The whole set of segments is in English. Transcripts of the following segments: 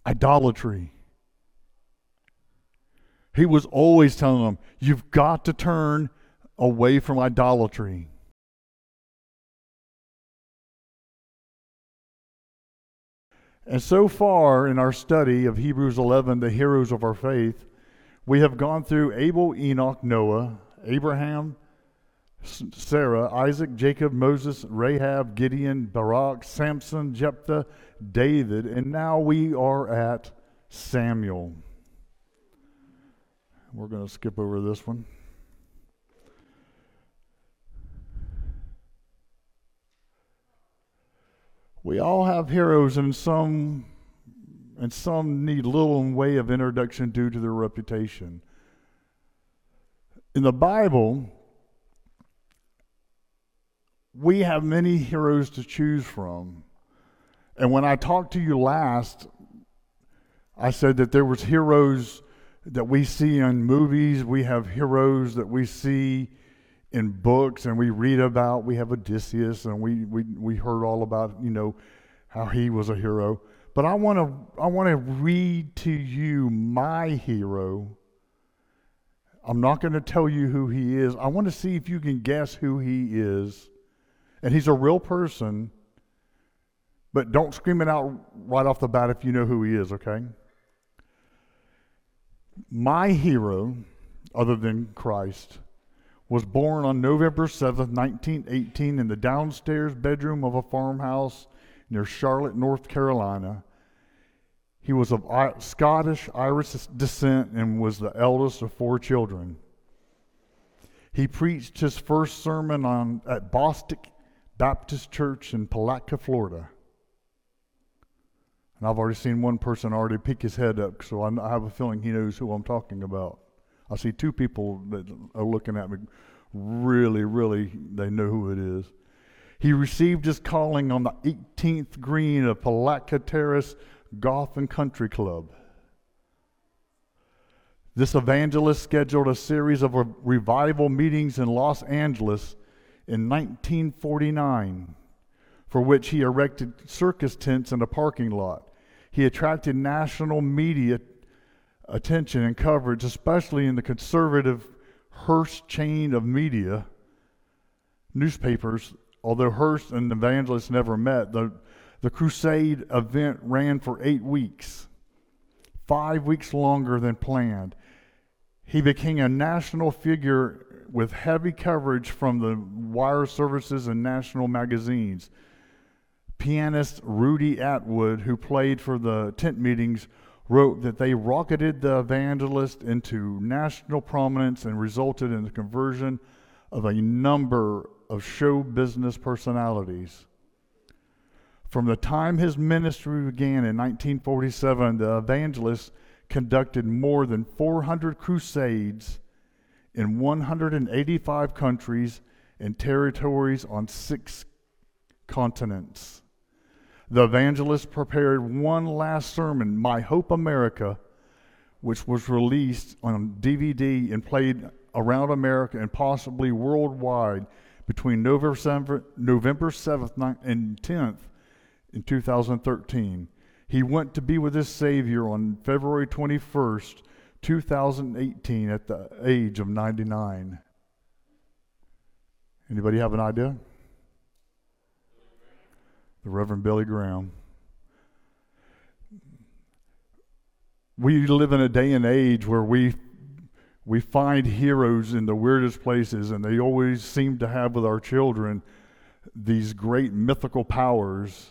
idolatry. He was always telling them, you've got to turn away from idolatry. And so far in our study of Hebrews 11, the heroes of our faith, we have gone through Abel, Enoch, Noah, Abraham, Sarah, Isaac, Jacob, Moses, Rahab, Gideon, Barak, Samson, Jephthah, David, and now we are at Samuel. We're going to skip over this one. We all have heroes, and some need little in way of introduction due to their reputation. In the Bible, we have many heroes to choose from. And when I talked to you last, I said that there was heroes that we see in movies. We have heroes that we see in books and we read about. We have Odysseus, and we heard all about, how he was a hero. But I want to read to you my hero. I'm not going to tell you who he is. I want to see if you can guess who he is. And he's a real person, but don't scream it out right off the bat if you know who he is, okay? My hero, other than Christ, was born on November 7th, 1918 in the downstairs bedroom of a farmhouse near Charlotte, North Carolina. He was of Scottish-Irish descent and was the eldest of 4 children. He preached his first sermon at Bostic Baptist Church in Palatka, Florida. And I've already seen one person already peek his head up, so I have a feeling he knows who I'm talking about. I see 2 people that are looking at me. Really, they know who it is. He received his calling on the 18th green of Palatka Terrace Golf and Country Club. This evangelist scheduled a series of revival meetings in Los Angeles in 1949, for which he erected circus tents in a parking lot. He attracted national media attention and coverage, especially in the conservative Hearst chain of media newspapers. Although Hearst and the evangelist never met, the crusade event ran for 8 weeks, 5 weeks longer than planned. He became a national figure with heavy coverage from the wire services and national magazines. Pianist Rudy Atwood, who played for the tent meetings, wrote that they rocketed the evangelist into national prominence and resulted in the conversion of a number of show business personalities. From the time his ministry began in 1947, the evangelist conducted more than 400 crusades in 185 countries and territories on 6 continents. The evangelist prepared one last sermon, My Hope America, which was released on DVD and played around America and possibly worldwide between November 7th and 10th in 2013. He went to be with his Savior on February 21st, 2018 at the age of 99. Anybody have an idea? The Reverend Billy Graham. We live in a day and age where we find heroes in the weirdest places, and they always seem to have with our children these great mythical powers.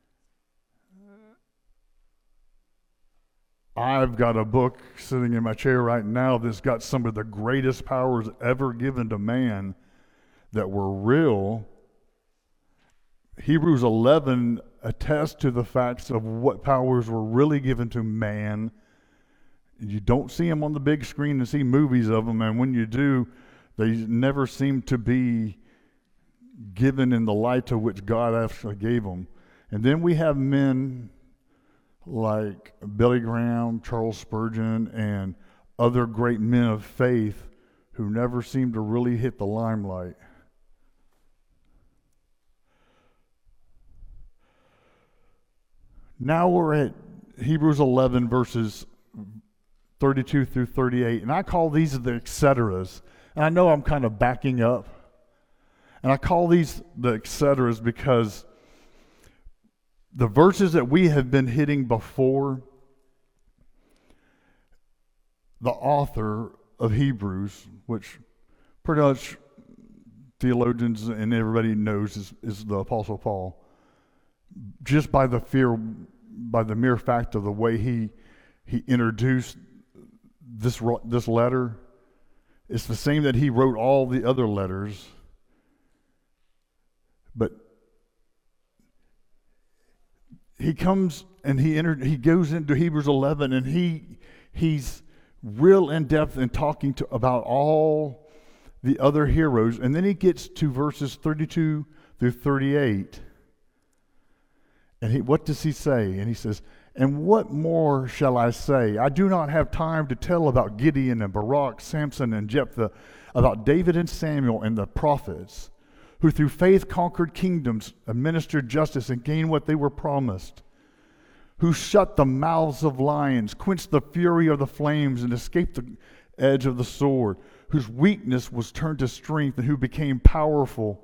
I've got a book sitting in my chair right now that's got some of the greatest powers ever given to man that were real. Hebrews 11 attests to the facts of what powers were really given to man. You don't see them on the big screen and see movies of them, and when you do, they never seem to be given in the light to which God actually gave them. And then we have men like Billy Graham, Charles Spurgeon, and other great men of faith who never seem to really hit the limelight. Now we're at Hebrews 11 verses 32 through 38, and I call these the et ceteras. And I know I'm kind of backing up, and I call these the et ceteras because the verses that we have been hitting before, the author of Hebrews, which pretty much theologians and everybody knows is the Apostle Paul, just by the mere fact of the way he introduced this letter, it's the same that he wrote all the other letters, but he comes and he goes into Hebrews 11, and he's real in depth in talking about all the other heroes, and then he gets to verses 32 through 38. And what does he say? And he says, "And what more shall I say? I do not have time to tell about Gideon and Barak, Samson and Jephthah, about David and Samuel and the prophets, who through faith conquered kingdoms, administered justice, and gained what they were promised, who shut the mouths of lions, quenched the fury of the flames, and escaped the edge of the sword, whose weakness was turned to strength, and who became powerful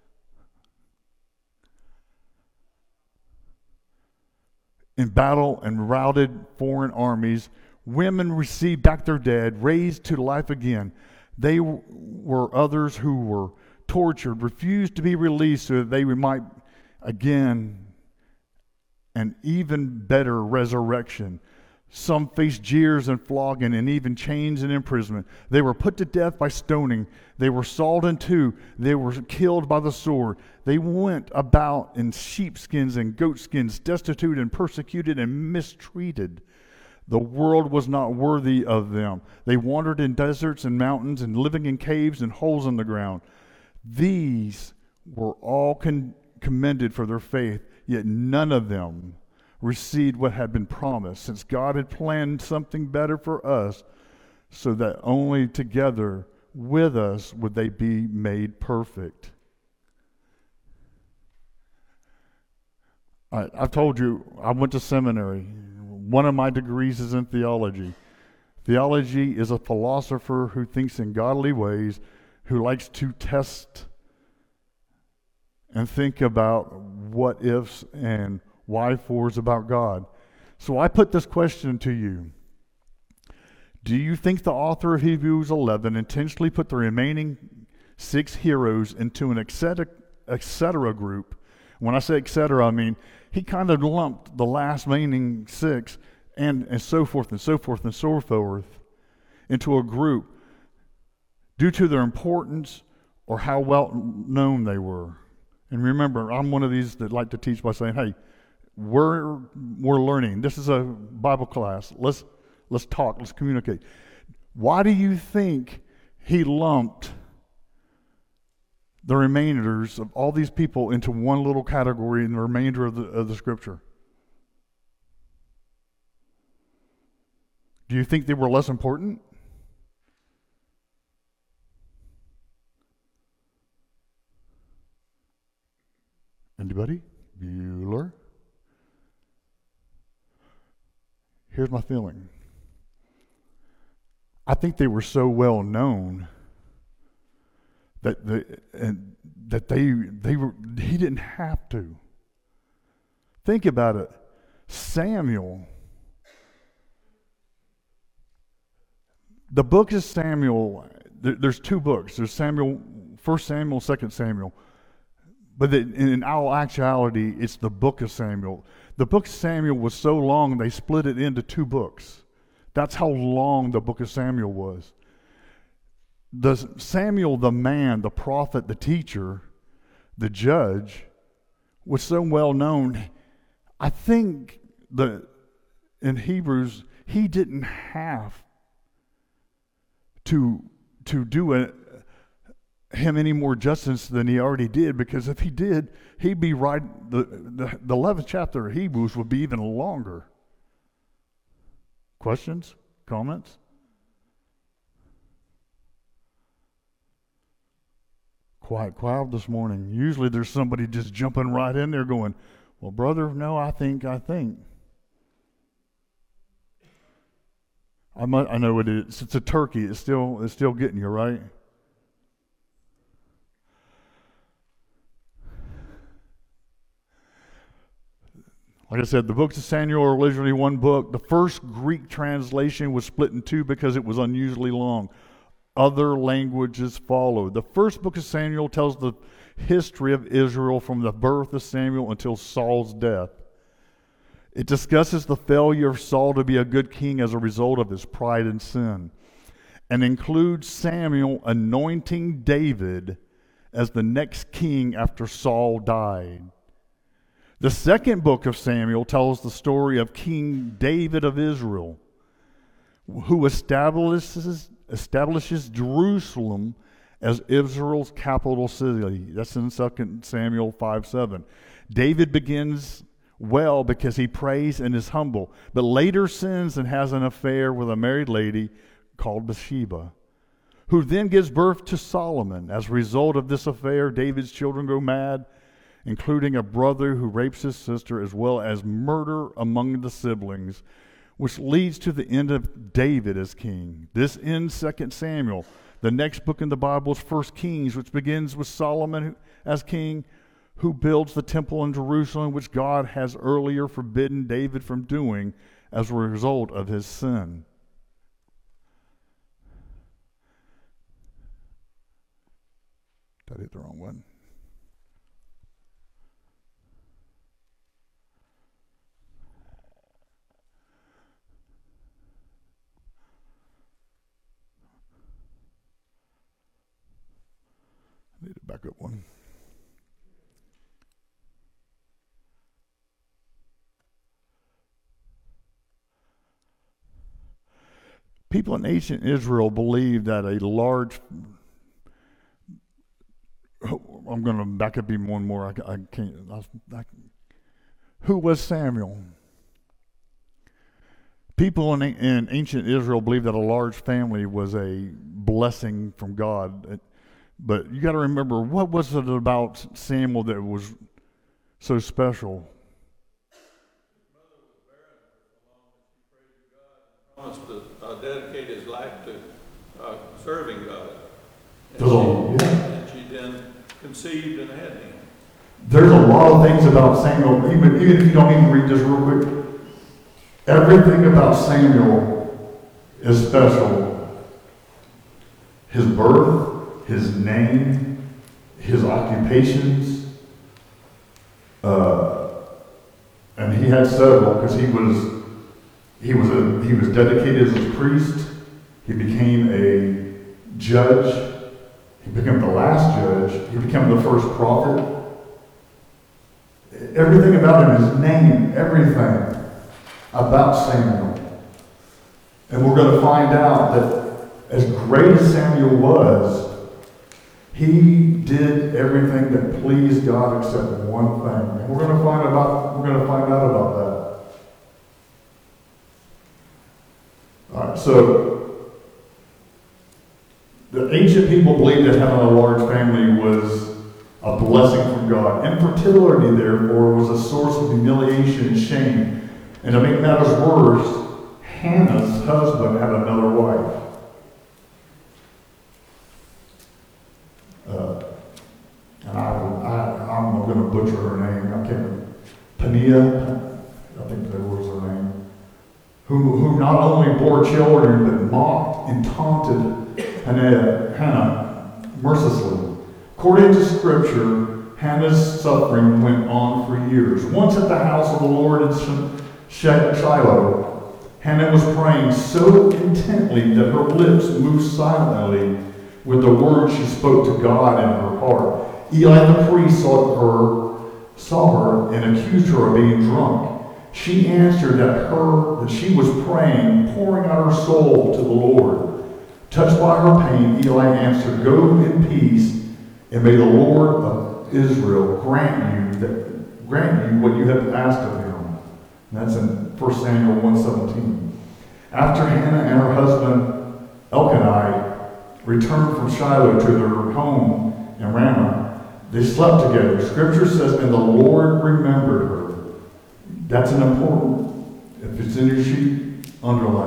in battle and routed foreign armies. Women received back their dead, raised to life again. They were others who were tortured, refused to be released so that they might again an even better resurrection. Some faced jeers and flogging and even chains and imprisonment. They were put to death by stoning. They were sawed in two. They were killed by the sword. They went about in sheepskins and goatskins, destitute and persecuted and mistreated. The world was not worthy of them. They wandered in deserts and mountains and living in caves and holes in the ground. These were all commended for their faith, yet none of them received what had been promised, since God had planned something better for us, so that only together with us would they be made perfect. I've told you, I went to seminary. One of my degrees is in theology. Theology is a philosopher who thinks in godly ways, who likes to test and think about what ifs and why fors about God. So I put this question to you. Do you think the author of Hebrews 11 intentionally put the remaining 6 heroes into an et cetera group? When I say et cetera, I mean he kind of lumped the last remaining 6 and so forth and so forth and so forth into a group due to their importance or how well known they were. And remember, I'm one of these that like to teach by saying, hey, we're learning. This is a Bible class. Let's talk. Let's communicate. Why do you think he lumped the remainders of all these people into one little category in the remainder of the scripture? Do you think they were less important? Anybody? Bueller? Here's my feeling. I think they were so well known that he didn't have to. Think about it. Samuel. The book of Samuel, there's 2 books. There's Samuel, 1 Samuel, 2 Samuel. But in all actuality, it's the book of Samuel. The book of Samuel was so long, they split it into 2 books. That's how long the book of Samuel was. Samuel, the man, the prophet, the teacher, the judge, was so well known. I think that in Hebrews, he didn't have to do him any more justice than he already did, because if he did, he'd be right. The 11th chapter of Hebrews would be even longer. Questions? Comments? Quiet crowd this morning. Usually there's somebody just jumping right in there going, well, brother, no, I think. I know it is. It's a turkey. It's still getting you, right? Like I said, the books of Samuel are originally one book. The first Greek translation was split in two because it was unusually long. Other languages followed. The first book of Samuel tells the history of Israel from the birth of Samuel until Saul's death. It discusses the failure of Saul to be a good king as a result of his pride and sin, and includes Samuel anointing David as the next king after Saul died. The second book of Samuel tells the story of King David of Israel, who establishes Jerusalem as Israel's capital city. That's in 2 Samuel 5:7. David begins well because he prays and is humble, but later sins and has an affair with a married lady called Bathsheba, who then gives birth to Solomon. As a result of this affair, David's children go mad, including a brother who rapes his sister, as well as murder among the siblings, which leads to the end of David as king. This ends 2 Samuel. The next book in the Bible is 1 Kings, which begins with Solomon as king, who builds the temple in Jerusalem, which God has earlier forbidden David from doing as a result of his sin. Did I hit the wrong one? I need a backup one. People in ancient Israel believed that a large... I'm going to back up even one more. I can't. Who was Samuel? People in ancient Israel believed that a large family was a blessing from God. But you got to remember, what was it about Samuel that was so special? His mother was barren for long, and she prayed to God and promised to dedicate his life to serving God. And she then conceived and had him. There's a lot of things about Samuel, even if you don't even read this real quick. Everything about Samuel is special. His birth, his name, his occupations, and he had several because he was dedicated as a priest. He became a judge. He became the last judge. He became the first prophet. Everything about him, his name, everything about Samuel. And we're going to find out that as great as Samuel was, he did everything that pleased God except one thing. And we're going to find out about that. All right, so the ancient people believed that having a large family was a blessing from God. Infertility, therefore, was a source of humiliation and shame. And to make matters worse, Hannah's husband had another wife. And I'm going to butcher her name. I can't remember. Peninnah, I think that was her name. Who not only bore children, but mocked and taunted Hannah mercilessly. According to Scripture, Hannah's suffering went on for years. Once at the house of the Lord in Shiloh, Hannah was praying so intently that her lips moved silently with the words she spoke to God in her heart. Eli the priest saw her and accused her of being drunk. She answered that she was praying, pouring out her soul to the Lord. Touched by her pain, Eli answered, "Go in peace, and may the Lord of Israel grant you what you have asked of him." And that's in 1 Samuel 1:17. After Hannah and her husband Elkanah returned from Shiloh to their home in Ramah, they slept together. Scripture says, "And the Lord remembered her." That's an important, if it's in your sheet, underline it.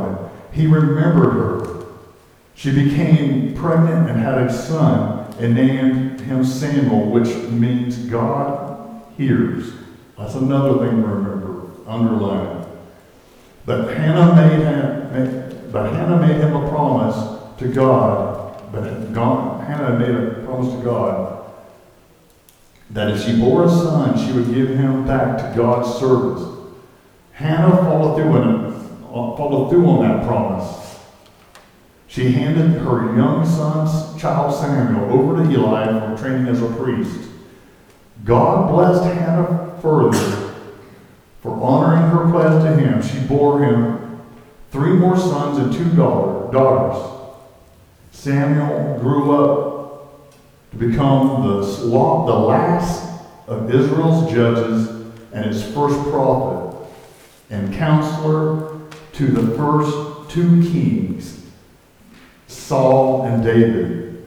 he remembered her. She became pregnant and had a son and named him Samuel, which means God hears. That's another thing to remember, underline it. But Hannah made him a promise to God. Hannah made a promise to God that if she bore a son, she would give him back to God's service. Hannah followed through on that promise. She handed her young son's child Samuel over to Eli for training as a priest. God blessed Hannah further for honoring her pledge to him. She bore him 3 more sons and 2 daughters. Samuel grew up to become the last of Israel's judges and his first prophet and counselor to the first 2 kings, Saul and David.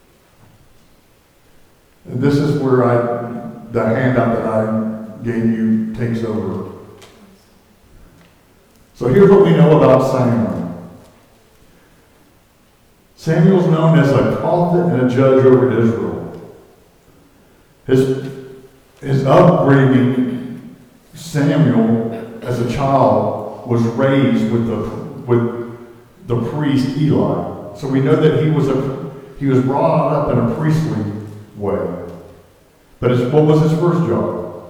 And this is where the handout that I gave you takes over. So here's what we know about Samuel. Samuel's known as a prophet and a judge over Israel. His upbringing, Samuel, as a child, was raised with the priest Eli. So we know that he was brought up in a priestly way. But what was his first job?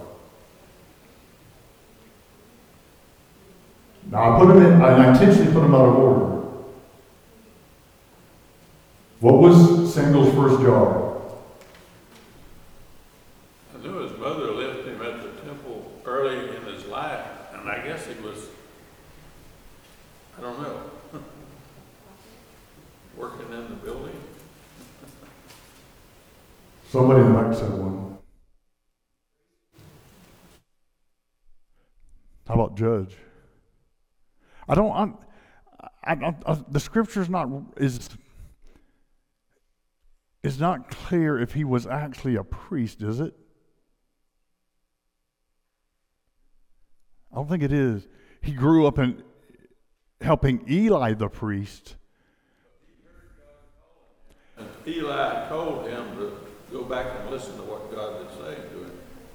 Now I intentionally put him out of order. What was Samuel's first job? I knew his mother left him at the temple early in his life, and I guess he was, I don't know, working in the building. Somebody in the back said one. How about judge? The scripture's is not clear if he was actually a priest, is it? I don't think it is. He grew up in helping Eli the priest. And Eli told him to go back and listen to what God was saying to him.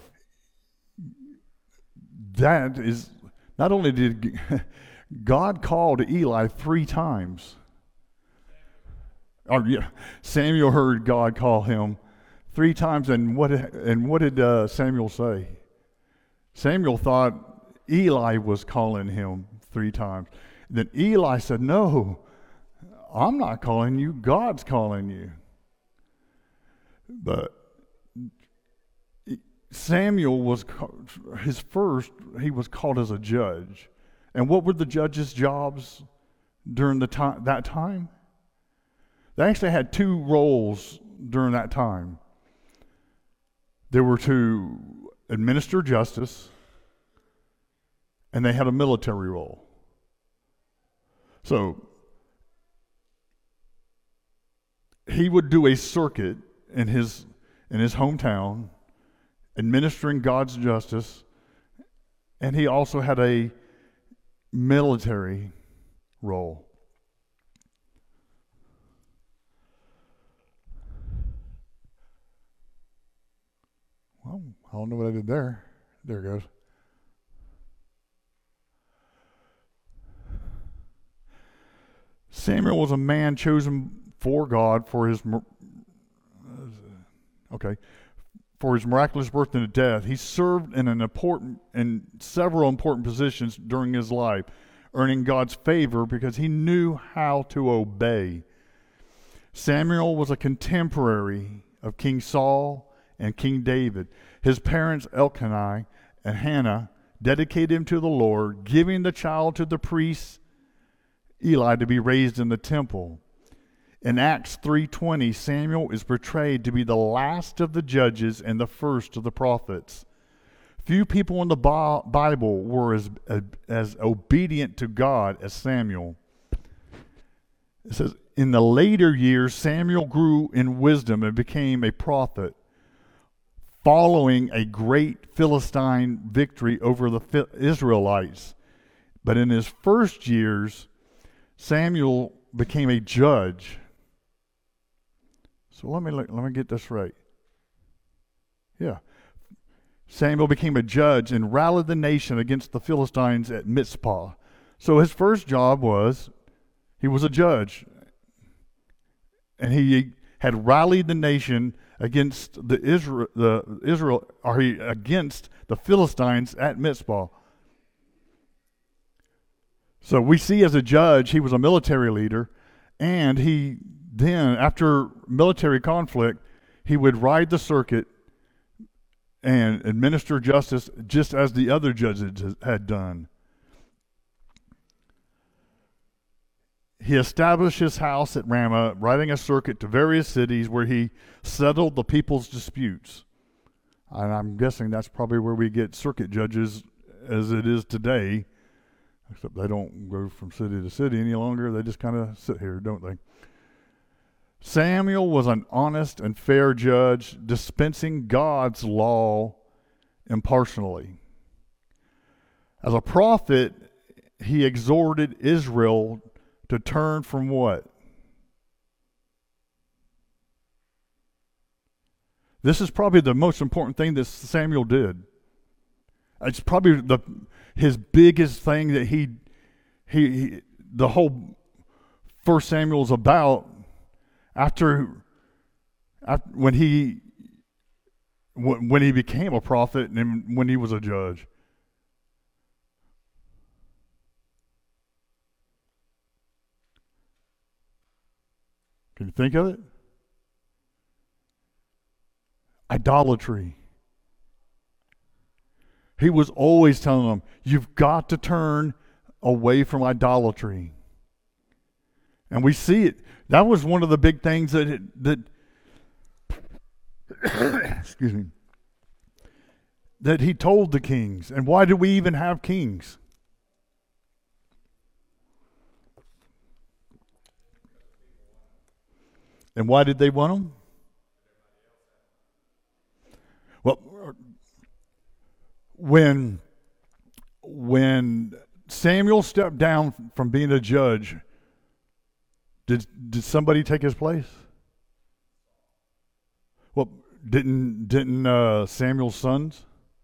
That is, not only did God call to Eli 3 times. Samuel heard God call him 3 times, and what did Samuel say? Samuel thought Eli was calling him 3 times. Then Eli said, "No, I'm not calling you. God's calling you." But Samuel was he was called as a judge. And what were the judges' jobs during that time? They actually had 2 roles during that time. They were to administer justice, and they had a military role. So he would do a circuit in his hometown, administering God's justice, and he also had a military role. Well, I don't know what I did there. There it goes. Samuel was a man chosen for God for his miraculous birth and death. He served in several important positions during his life, earning God's favor because he knew how to obey. Samuel was a contemporary of King Saul and King David. His parents, Elkanah and Hannah, dedicated him to the Lord, giving the child to the priest Eli to be raised in the temple. In Acts 3:20, Samuel is portrayed to be the last of the judges and the first of the prophets. Few people in the Bible were as obedient to God as Samuel. It says, in the later years, Samuel grew in wisdom and became a prophet, following a great Philistine victory over the Israelites. But in his first years, Samuel became a judge. So let me get this right. Yeah. Samuel became a judge and rallied the nation against the Philistines at Mizpah. So his first job was he was a judge. And he had rallied the nation against against the Philistines at Mizpah. So we see as a judge, he was a military leader, and he then, after military conflict, he would ride the circuit and administer justice just as the other judges had done. He established his house at Ramah, riding a circuit to various cities where he settled the people's disputes. And I'm guessing that's probably where we get circuit judges as it is today, except they don't go from city to city any longer. They just kind of sit here, don't they? Samuel was an honest and fair judge, dispensing God's law impartially. As a prophet, he exhorted Israel to turn from what? This is probably the most important thing that Samuel did. It's probably his biggest thing that he the whole 1 Samuel's about after when he became a prophet and when he was a judge. Can you think of it? Idolatry. He was always telling them, you've got to turn away from idolatry. And we see it. That was one of the big things that excuse me, that he told the kings. And why do we even have kings? And why did they want them? Well, when Samuel stepped down from being a judge, did somebody take his place? Well, didn't Samuel's sons?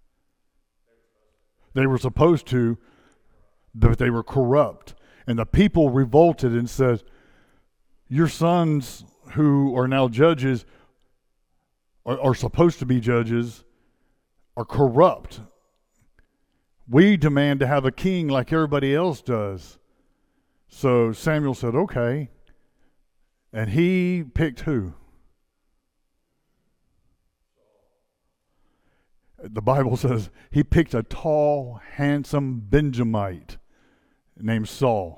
They were supposed to, but they were corrupt. And the people revolted and said, your sons who are now judges, are supposed to be judges, are corrupt. We demand to have a king like everybody else does. So Samuel said, okay. And he picked who? The Bible says he picked a tall, handsome Benjamite named Saul.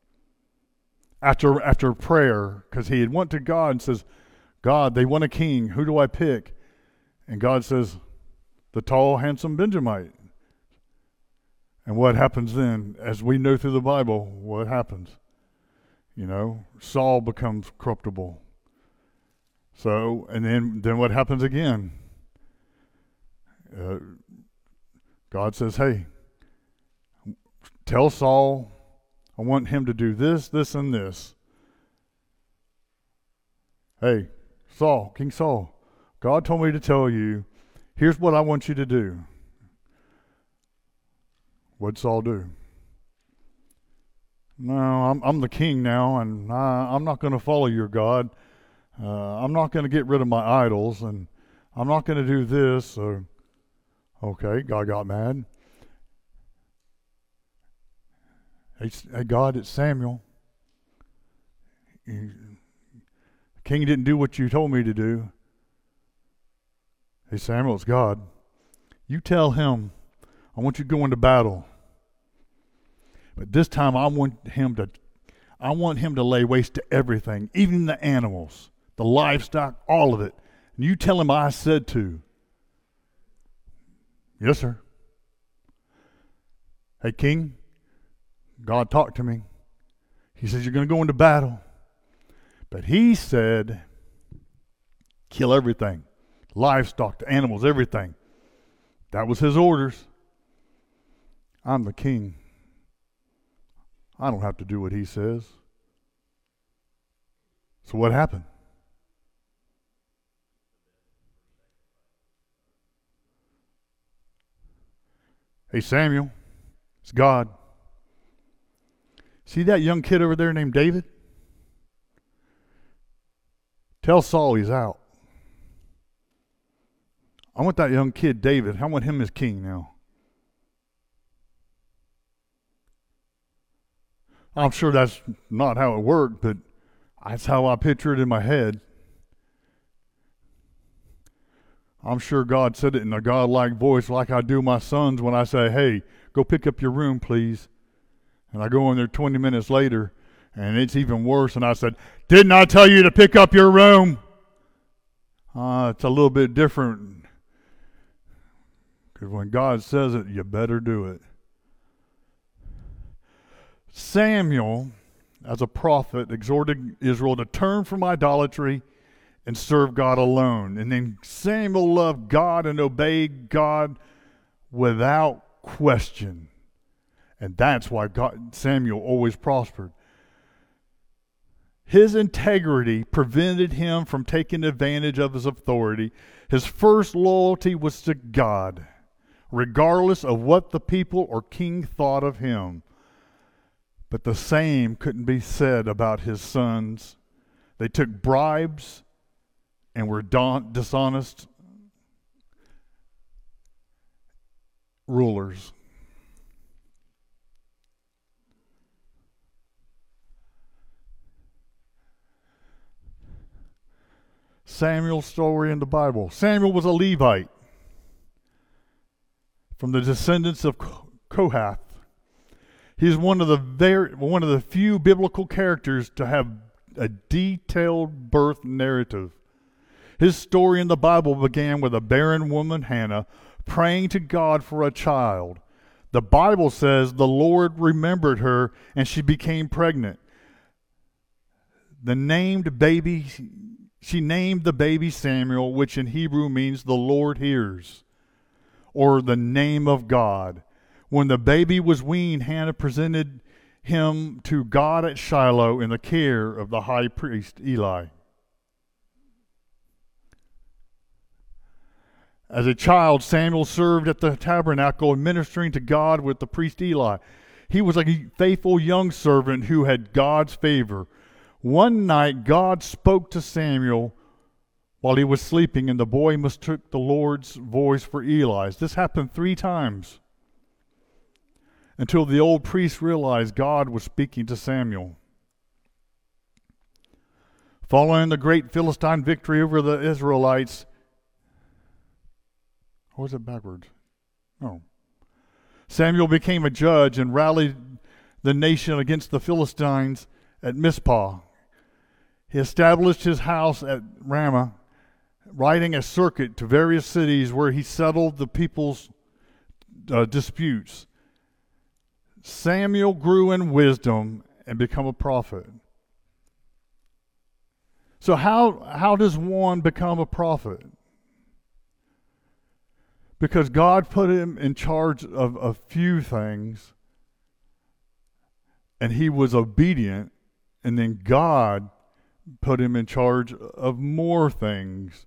After prayer, because he had went to God and says, God, they want a king. Who do I pick? And God says, the tall, handsome Benjamite. And what happens then? As we know through the Bible, what happens? You know, Saul becomes corruptible. So, and then what happens again? God says, hey, tell Saul, I want him to do this, this, and this. Hey, Saul, King Saul, God told me to tell you, here's what I want you to do. What'd Saul do? No, I'm the king now, and I'm not going to follow your God. I'm not going to get rid of my idols, and I'm not going to do this. So, okay, God got mad. Hey, God, it's Samuel. The king didn't do what you told me to do. Hey, Samuel, it's God. You tell him, I want you to go into battle. But this time I want him to lay waste to everything, even the animals, the livestock, all of it. And you tell him I said to. Yes, sir. Hey, king, God talked to me. He says you're going to go into battle. But he said, kill everything. Livestock, the animals, everything. That was his orders. I'm the king. I don't have to do what he says. So what happened? Hey, Samuel, it's God. See that young kid over there named David? Tell Saul he's out. I want that young kid, David. I want him as king now. I'm sure that's not how it worked, but that's how I picture it in my head. I'm sure God said it in a God-like voice like I do my sons when I say, hey, go pick up your room, please. And I go in there 20 minutes later, and it's even worse. And I said, didn't I tell you to pick up your room? It's a little bit different. Because when God says it, you better do it. Samuel, as a prophet, exhorted Israel to turn from idolatry and serve God alone. And then Samuel loved God and obeyed God without question. And that's why Samuel always prospered. His integrity prevented him from taking advantage of his authority. His first loyalty was to God, regardless of what the people or king thought of him. But the same couldn't be said about his sons. They took bribes and were dishonest rulers. Samuel's story in the Bible. Samuel was a Levite from the descendants of Kohath. He's one of the few biblical characters to have a detailed birth narrative. His story in the Bible began with a barren woman, Hannah, praying to God for a child. The Bible says the Lord remembered her and she became pregnant. She named the baby Samuel, which in Hebrew means the Lord hears, or the name of God. When the baby was weaned, Hannah presented him to God at Shiloh in the care of the high priest Eli. As a child, Samuel served at the tabernacle, ministering to God with the priest Eli. He was a faithful young servant who had God's favor. One night, God spoke to Samuel while he was sleeping, and the boy mistook the Lord's voice for Eli's. This happened 3 times until the old priest realized God was speaking to Samuel. Following the great Philistine victory over the Israelites, or was it backwards? No. Samuel became a judge and rallied the nation against the Philistines at Mizpah. He established his house at Ramah, riding a circuit to various cities where he settled the people's disputes. Samuel grew in wisdom and became a prophet. So how does one become a prophet? Because God put him in charge of a few things, and he was obedient, and then God put him in charge of more things,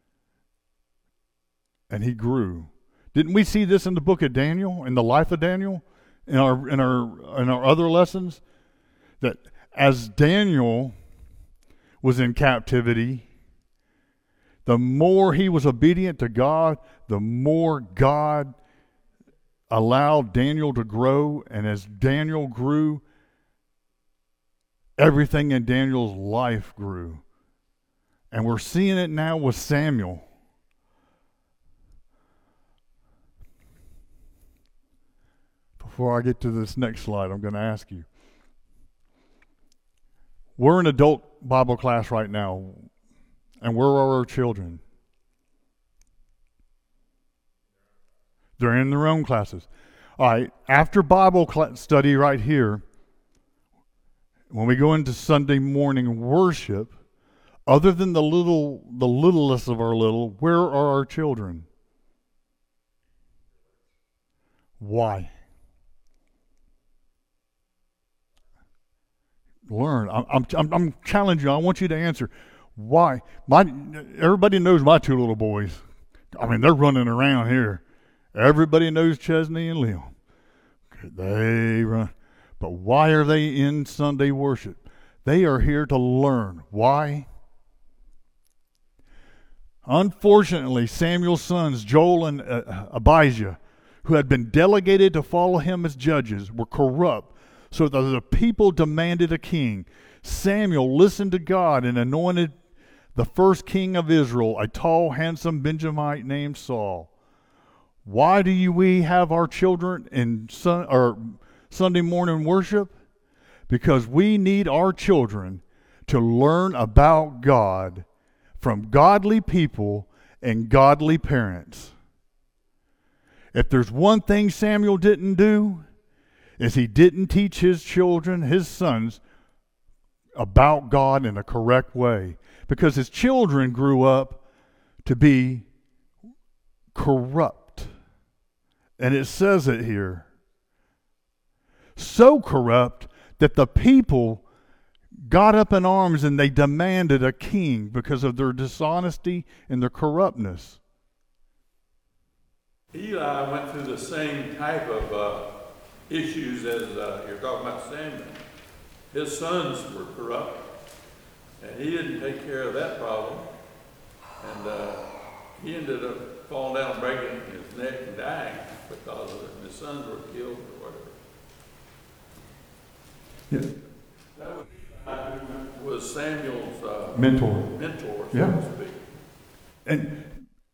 and he grew. Didn't we see this in the book of Daniel, in the life of Daniel, in our other lessons? That as Daniel was in captivity, the more he was obedient to God, the more God allowed Daniel to grow. And as Daniel grew, everything in Daniel's life grew. And we're seeing it now with Samuel. Before I get to this next slide, I'm going to ask you. We're in adult Bible class right now. And where are our children? They're in their own classes. All right, after Bible study right here, when we go into Sunday morning worship, other than the littlest of our little, where are our children? Why? Learn. I'm challenging you. I want you to answer. Why? Everybody knows my two little boys. I mean, they're running around here. Everybody knows Chesney and Liam. They run. But why are they in Sunday worship? They are here to learn. Why? Unfortunately, Samuel's sons, Joel and Abijah, who had been delegated to follow him as judges, were corrupt, so that the people demanded a king. Samuel listened to God and anointed the first king of Israel, a tall, handsome Benjamite named Saul. Why do we have our children in Sunday morning worship? Because we need our children to learn about God from godly people and godly parents. If there's one thing Samuel didn't do, is he didn't teach his children, his sons, about God in a correct way. Because his children grew up to be corrupt. And it says it here. So corrupt that the people got up in arms and they demanded a king because of their dishonesty and their corruptness. Eli went through the same type of issues as you're talking about Samuel. His sons were corrupt, and he didn't take care of that problem. And he ended up falling down, breaking his neck and dying because of it. And his sons were killed or whatever. Yeah. That was Samuel's mentor, so yeah. to speak. And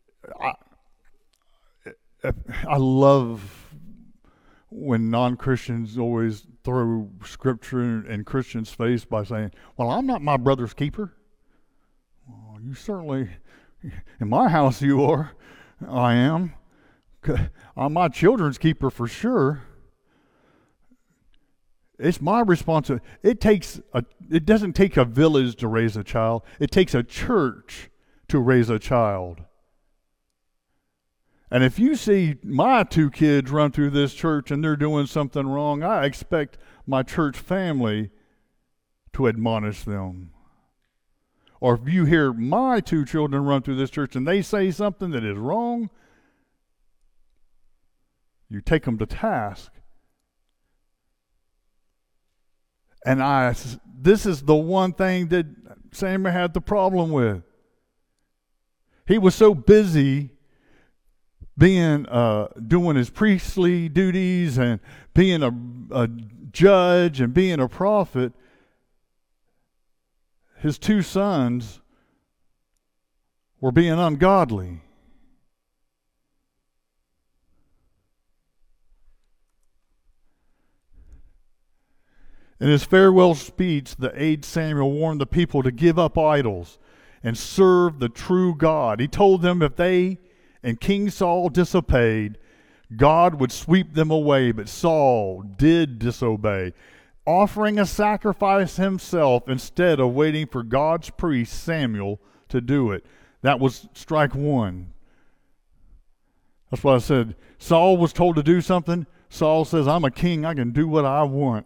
I love when non-Christians always throw scripture in Christians' face by saying, well, I'm not my brother's keeper. Well, you certainly, in my house you are. I am. I'm my children's keeper for sure. It's my responsibility. It doesn't take a village to raise a child. It takes a church to raise a child. And if you see my two kids run through this church and they're doing something wrong, I expect my church family to admonish them. Or if you hear my two children run through this church and they say something that is wrong, you take them to task. And this is the one thing that Samuel had the problem with. He was so busy being doing his priestly duties and being a judge and being a prophet. His two sons were being ungodly. In his farewell speech, the aged Samuel warned the people to give up idols and serve the true God. He told them if they and King Saul disobeyed, God would sweep them away. But Saul did disobey, offering a sacrifice himself instead of waiting for God's priest Samuel to do it. That was strike one. That's why I said Saul was told to do something. Saul says, I'm a king, I can do what I want.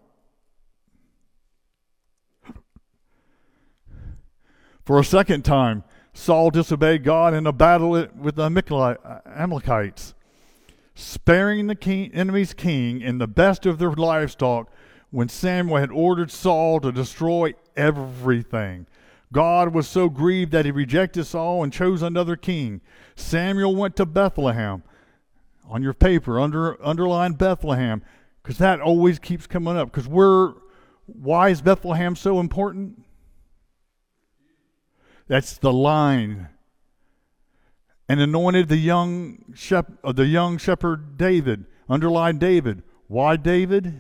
For a second time, Saul disobeyed God in a battle with the Amalekites, sparing the enemy's king and the best of their livestock when Samuel had ordered Saul to destroy everything. God was so grieved that he rejected Saul and chose another king. Samuel went to Bethlehem. On your paper, underline Bethlehem, because that always keeps coming up. Because why is Bethlehem so important? That's the line. And anointed the young shepherd David. Underline David. Why David?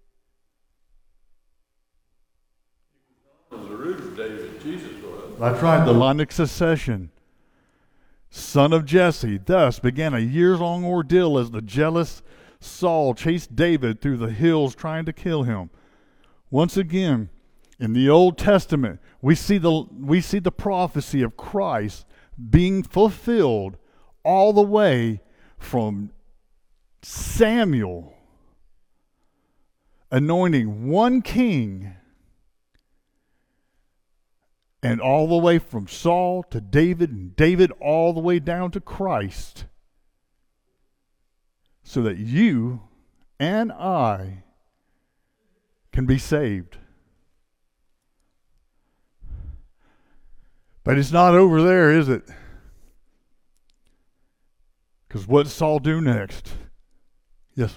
The root of David, Jesus was. That's right, the line of succession. Son of Jesse. Thus began a years-long ordeal as the jealous Saul chased David through the hills trying to kill him. Once again, in the Old Testament, we see the prophecy of Christ being fulfilled all the way from Samuel anointing one king and all the way from Saul to David, and David all the way down to Christ, so that you and I can be saved. But it's not over there, is it? Because what does Saul do next? Yes?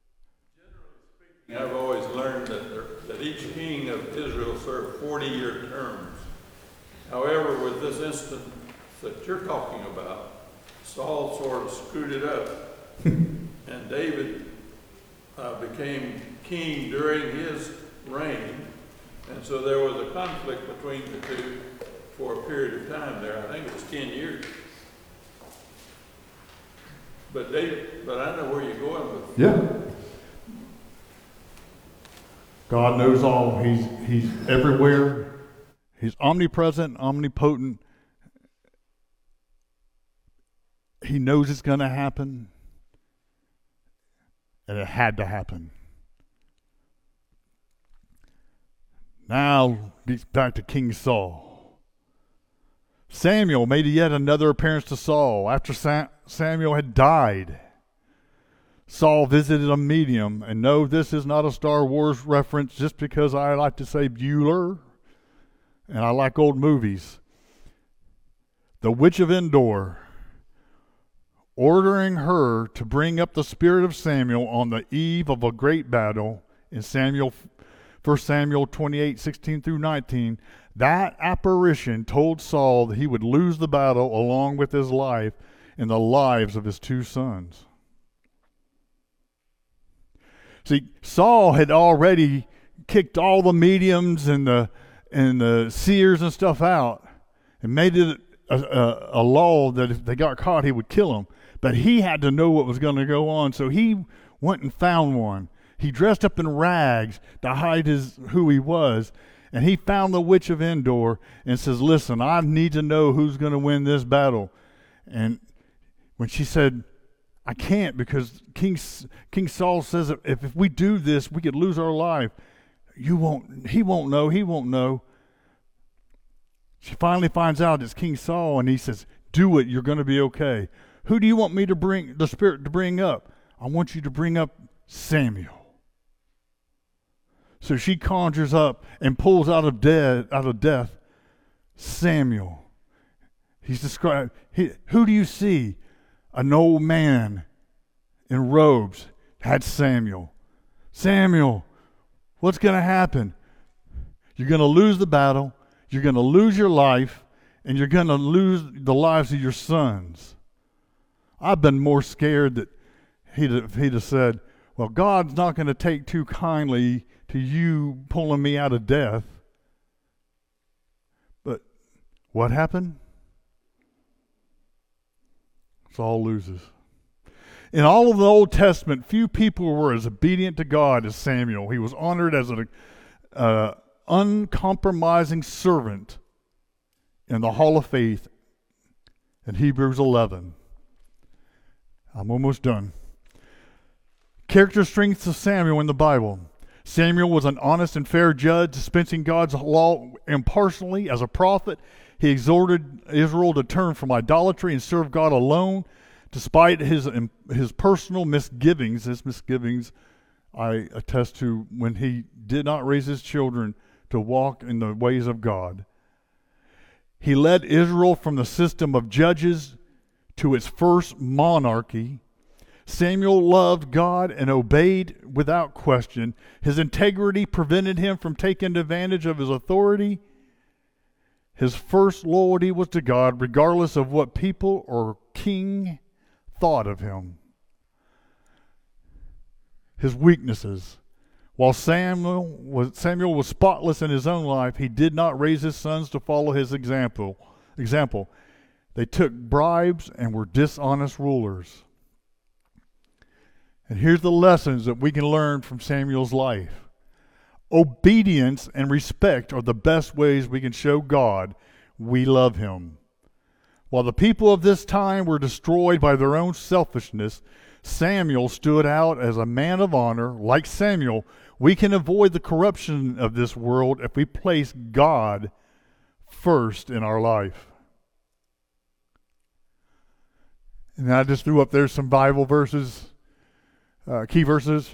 I've always learned that each king of Israel served 40-year terms. However, with this instance that you're talking about, Saul sort of screwed it up. And David became king during his reign. And so there was a conflict between the two for a period of time there. I think it was 10 years. But I know where you're going with. Yeah. God knows all. He's everywhere. He's omnipresent, omnipotent. He knows it's going to happen. And it had to happen. Now, gets back to King Saul. Samuel made yet another appearance to Saul. After Samuel had died, Saul visited a medium. And no, this is not a Star Wars reference just because I like to say Bueller and I like old movies. The Witch of Endor, ordering her to bring up the spirit of Samuel on the eve of a great battle in 1 Samuel 28, 16 through 19. That apparition told Saul that he would lose the battle along with his life and the lives of his two sons. See, Saul had already kicked all the mediums and the seers and stuff out and made it a law that if they got caught, he would kill them. But he had to know what was going to go on, so he went and found one. He dressed up in rags to hide who he was, and he found the Witch of Endor and says, listen, I need to know who's going to win this battle. And when she said, I can't, because King Saul says if we do this, we could lose our life. He won't know. She finally finds out it's King Saul, and he says, do it, you're going to be okay. Who do you want me to bring the spirit to bring up? I want you to bring up Samuel. So she conjures up and pulls out of death Samuel. He's described. Who do you see? An old man in robes. That's Samuel. Samuel, what's going to happen? You're going to lose the battle. You're going to lose your life, and you're going to lose the lives of your sons. I've been more scared that he'd have said, well, God's not going to take too kindly to you pulling me out of death. But what happened? Saul loses. In all of the Old Testament, few people were as obedient to God as Samuel. He was honored as an uncompromising servant in the Hall of Faith in Hebrews 11. I'm almost done. Character strengths of Samuel in the Bible. Samuel was an honest and fair judge, dispensing God's law impartially. As a prophet, he exhorted Israel to turn from idolatry and serve God alone, despite his personal misgivings. His misgivings, I attest to, when he did not raise his children to walk in the ways of God. He led Israel from the system of judges to its first monarchy. Samuel loved God and obeyed without question. His integrity prevented him from taking advantage of his authority. His first loyalty was to God, regardless of what people or king thought of him. His weaknesses. While Samuel was spotless in his own life, he did not raise his sons to follow his example. They took bribes and were dishonest rulers. And here's the lessons that we can learn from Samuel's life. Obedience and respect are the best ways we can show God we love him. While the people of this time were destroyed by their own selfishness, Samuel stood out as a man of honor. Like Samuel, we can avoid the corruption of this world if we place God first in our life. And I just threw up there some Bible verses, key verses.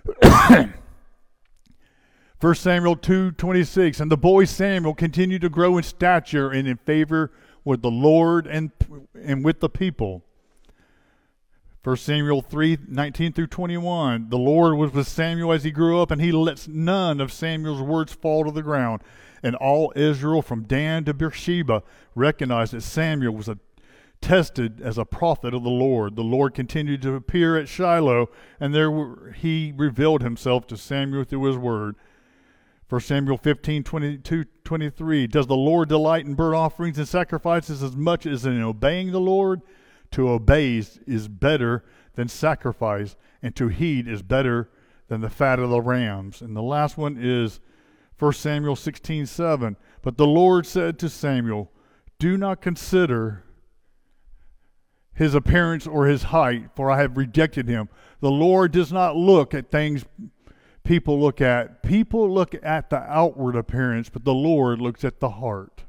1 Samuel 2:26, and the boy Samuel continued to grow in stature and in favor with the Lord and with the people. 1 Samuel 3:19 through 21, the Lord was with Samuel as he grew up, and he lets none of Samuel's words fall to the ground. And all Israel from Dan to Beersheba recognized that Samuel was tested as a prophet of the Lord. The Lord continued to appear at Shiloh, and there he revealed himself to Samuel through his word. 1 Samuel 15:22-23, does the Lord delight in burnt offerings and sacrifices as much as in obeying the Lord? To obey is better than sacrifice, and to heed is better than the fat of the rams. And the last one is 1 Samuel 16:7. But the Lord said to Samuel, do not consider his appearance or his height, for I have rejected him. The Lord does not look at things people look at. People look at the outward appearance, but the Lord looks at the heart.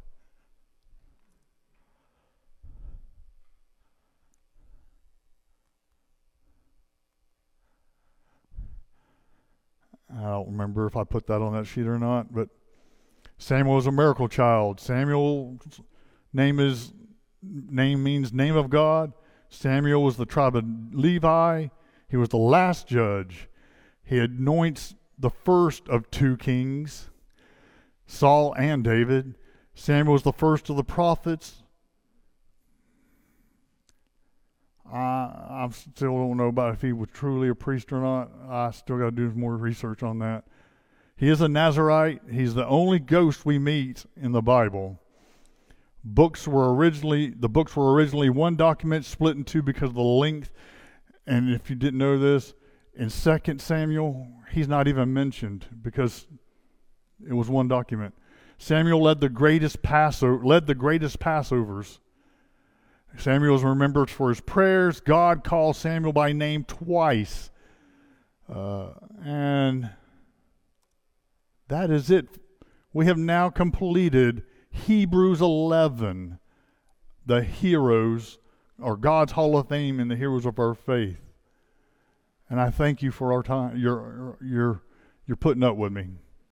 I don't remember if I put that on that sheet or not, but Samuel was a miracle child. Samuel's name means name of God. Samuel was the tribe of Levi. He was the last judge. He anoints the first of two kings, Saul and David. Samuel was the first of the prophets. I still don't know about if he was truly a priest or not. I still got to do more research on that. He is a Nazirite. He's the only ghost we meet in the Bible. The books were originally one document split in two because of the length. And if you didn't know this, in 2 Samuel, he's not even mentioned because it was one document. Samuel led the greatest Passovers. Samuel is remembered for his prayers. God calls Samuel by name twice. And that is it. We have now completed Hebrews 11, the heroes, or God's Hall of Fame and the heroes of our faith. And I thank you for our time. You're putting up with me.